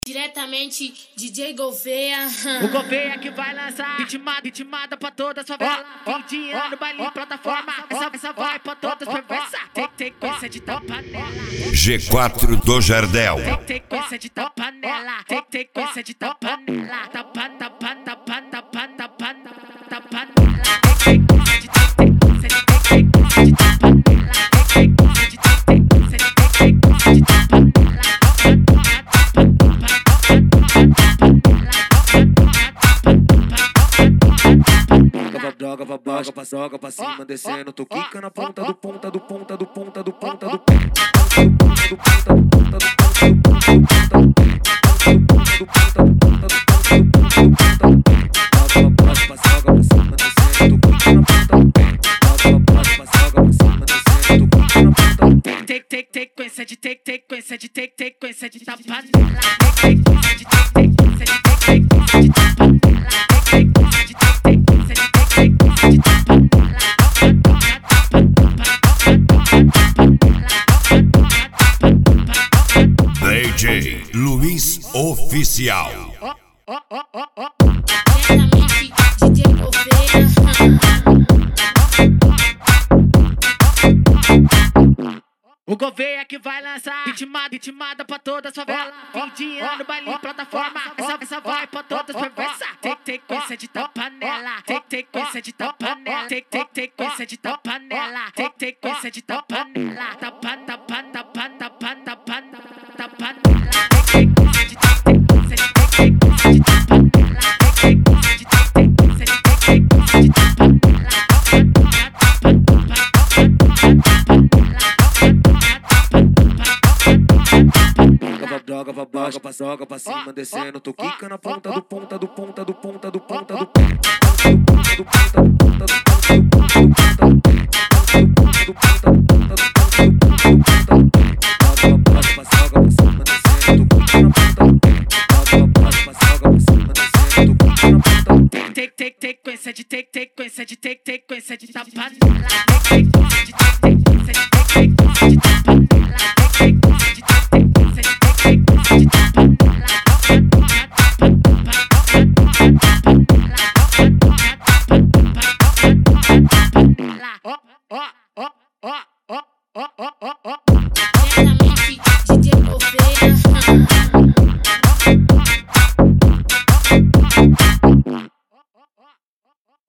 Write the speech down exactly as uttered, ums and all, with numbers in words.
Diretamente D J Gouveia. O Gouveia que vai lançar ritmada, ritmada pra toda sua vela. Fim de ano, baile, plataforma. Essa, essa vai pra todas perversa. Tem, tem coisa de panela. G quatro do Jardel. Tem, tem coisa de panela. Tem, tem coisa de panela. Tapa, tapa, tapa, tapa, tapa, tapa, panela. Tem, tem coisa de tem, tem coisa de tem, tem coisa de panela. Tem, tem coisa de tem, tem coisa de tem, tem coisa de panela. Joga pra baixo, pra joga pra cima, descendo, tu quica na ponta do ponta do ponta do ponta do ponta do pé. Tem, tem, tem coisa de tem, tem coisa de tem, tem coisa de panela. Tem coisa de tem, tem coisa de tem, tem coisa de panela. Tem coisa de tem, tem coisa de tem, tem coisa de panela. D J Luiz Oficial. Diretamente D J Gouveia. O Gouveia que vai lançar ritmada, ritmada pra toda sua vela. Fim de ano, baile, plataforma. Essa, essa vai pra todas perversa. Tem, tem coisa de panela. Tem, tem coisa de panela. Tem, tem, tem coisa de panela. Tem, tem coisa de panela. Tapa, tapa, tapa, tapa, tapa, tapa, panela. Tem coisa de tem coisa de tem coisa de panela. Tem coisa de tem coisa de tem coisa de panela. Joga pra baixo, pra joga pra cima, descendo, tu quica na ponta do ponta do ponta do ponta do ponta do pé. Tem, tem, tem coisa de tem, tem coisa de tem, tem coisa de panela.